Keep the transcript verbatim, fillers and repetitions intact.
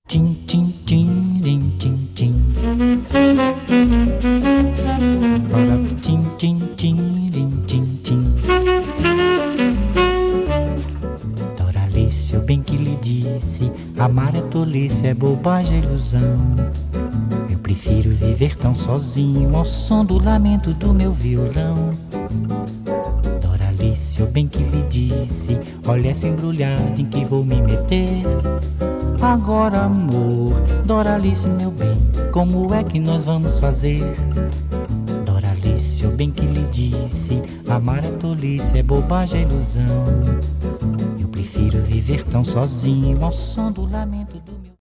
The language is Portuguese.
Tim, tim, tim, tim, tim, tim. Tim, tim, tim, tim, tim, tim. Doralice, eu bem que lhe disse, amar é tolice, é bobagem, é ilusão. Eu prefiro viver tão sozinho ao som do lamento do meu violão. Doralice, eu bem que lhe disse, olha essa embrulhada em que vou me meter. Agora, amor, Doralice, meu bem, como é que nós vamos fazer? Doralice, eu bem que lhe disse, amar é tolice, é bobagem, é ilusão. Eu prefiro viver tão sozinho ao som do lamento do